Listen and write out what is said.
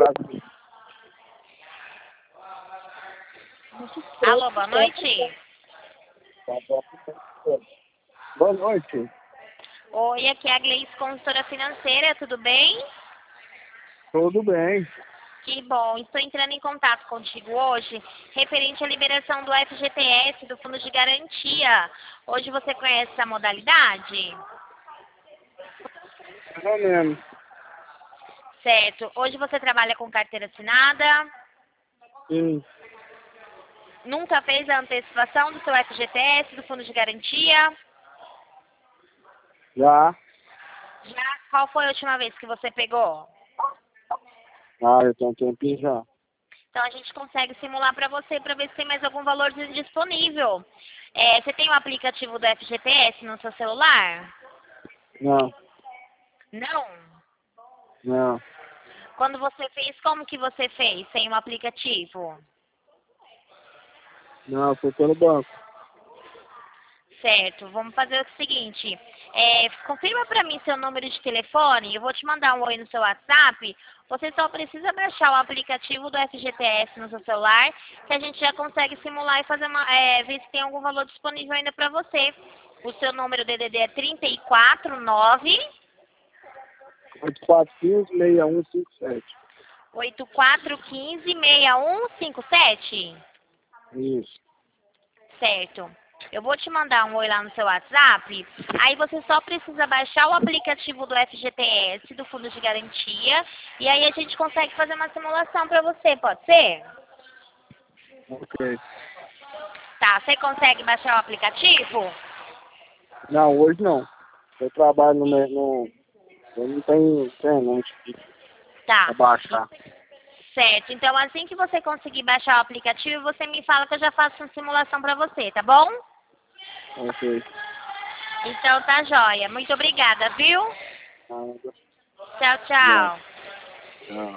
casa. Alô, boa noite. Boa noite. Oi, aqui é a Gleice, consultora financeira, tudo bem? Tudo bem. Que bom, estou entrando em contato contigo hoje, referente à liberação do FGTS, do Fundo de Garantia. Hoje você conhece essa modalidade? Mais ou menos. Certo. Hoje você trabalha com carteira assinada? Sim. Nunca fez a antecipação do seu FGTS, do Fundo de Garantia? Já. Já? Qual foi a última vez que você pegou? Ah, eu tenho um tempinho já. Então a gente consegue simular para você para ver se tem mais algum valor disponível. Você tem o aplicativo do FGTS no seu celular? Não. Não? Não. Quando você fez, como que você fez sem o aplicativo? Não, foi pelo banco. Certo, vamos fazer o seguinte. Confirma para mim seu número de telefone, eu vou te mandar um oi no seu WhatsApp. Você só precisa baixar o aplicativo do FGTS no seu celular, que a gente já consegue simular e fazer ver se tem algum valor disponível ainda para você. O seu número DDD é 349 8415-6157. 8415 6157. Isso. Certo. Eu vou te mandar um oi lá no seu WhatsApp. Aí você só precisa baixar o aplicativo do FGTS, do Fundo de Garantia. E aí a gente consegue fazer uma simulação para você, pode ser? Ok. Tá, você consegue baixar o aplicativo? Não, hoje não. Eu trabalho eu não tenho internet Tá. pra baixar. Certo. Então assim que você conseguir baixar o aplicativo, você me fala que eu já faço uma simulação para você, tá bom? Ok. Então tá joia. Muito obrigada, viu? Nada. Tchau, Não. tchau. Não.